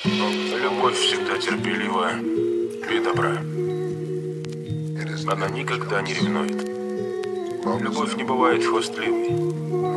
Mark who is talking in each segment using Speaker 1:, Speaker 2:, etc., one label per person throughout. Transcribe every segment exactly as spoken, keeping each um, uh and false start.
Speaker 1: Любовь всегда терпеливая и добра. Она никогда не ревнует. Любовь не бывает хвастливой.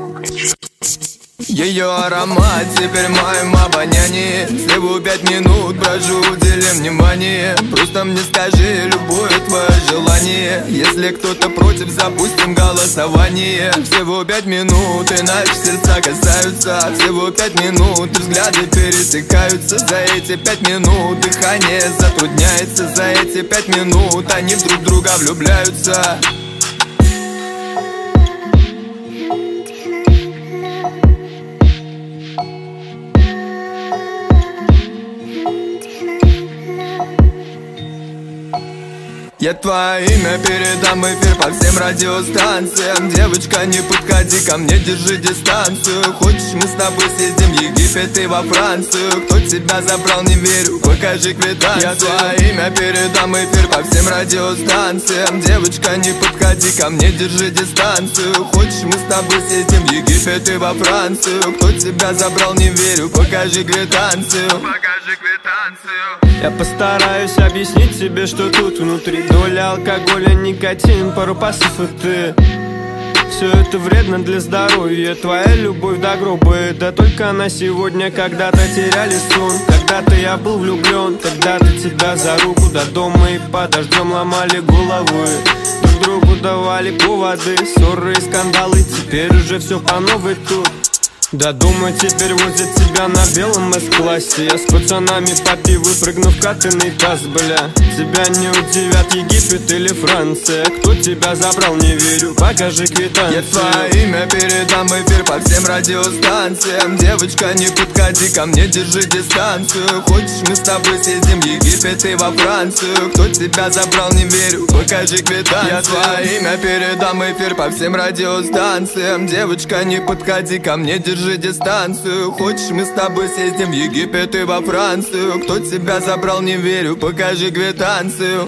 Speaker 2: Ее аромат теперь в моем обонянии. Всего пять минут брожу, удели внимание. Просто мне скажи любое твое желание. Если кто-то против, запустим голосование. Всего пять минут, и наши сердца касаются. Всего пять минут, и взгляды пересекаются. За эти пять минут дыхание затрудняется. За эти пять минут они друг в друга влюбляются. Я твое имя передам в эфир по всем радиостанциям. Девочка, не подходи ко мне, держи дистанцию. Хочешь, мы с тобой съездим в Египет и во Францию? Кто тебя забрал, не верю, покажи квитанцию. Я твое имя передам в эфир по всем радиостанциям. Девочка, не подходи ко мне, держи дистанцию. Хочешь, мы с тобой съездим в Египет и во Францию? Кто тебя забрал, не верю, покажи квитанцию. Покажи квитанцию.
Speaker 3: Я постараюсь объяснить тебе, что тут внутри доля алкоголя, никотин, пару пассив и ты. Все это вредно для здоровья, твоя любовь до гроба. Да только на сегодня когда-то теряли сон. Когда-то я был влюблен, когда-то тебя за руку до дома и под дождем ломали головы. Друг другу давали поводы, ссоры и скандалы. Теперь уже все по новой тут. До дома теперь возят тебя на белом эс-классе. Я с пацанами по пиву прыгну в катанный таз, бля. Тебя не удивят Египет или Франция. Кто тебя забрал, не верю, покажи квитанцию.
Speaker 2: Я твое имя передам в эфир по всем радиостанциям. Девочка, не подходи ко мне, держи дистанцию. Хочешь, мы с тобой съездим в Египет и во Францию? Кто тебя забрал, не верю, покажи квитанцию. Я твое имя передам в эфир по всем радиостанциям. Девочка, не подходи ко мне, держи дистанцию. Хочешь, мы с тобой съездим в Египет и во Францию? Кто тебя забрал, не верю, покажи квитанцию.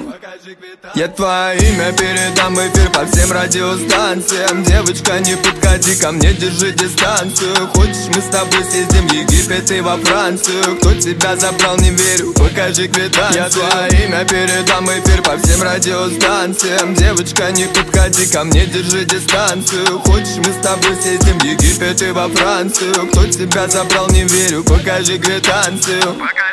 Speaker 2: Я твое имя передам в эфир по всем радиостанциям. Девочка, не подходи ко мне, держи дистанцию. Хочешь, мы с тобой съездим в Египет и во Францию? Кто тебя забрал, не верю, покажи квитанцию. Я твое имя передам в эфир по всем радиостанциям. Девочка, не подходи ко мне, держи дистанцию. Хочешь, мы с тобой съездим в Египет и во Францию? Кто тебя забрал, не верю, покажи квитанцию.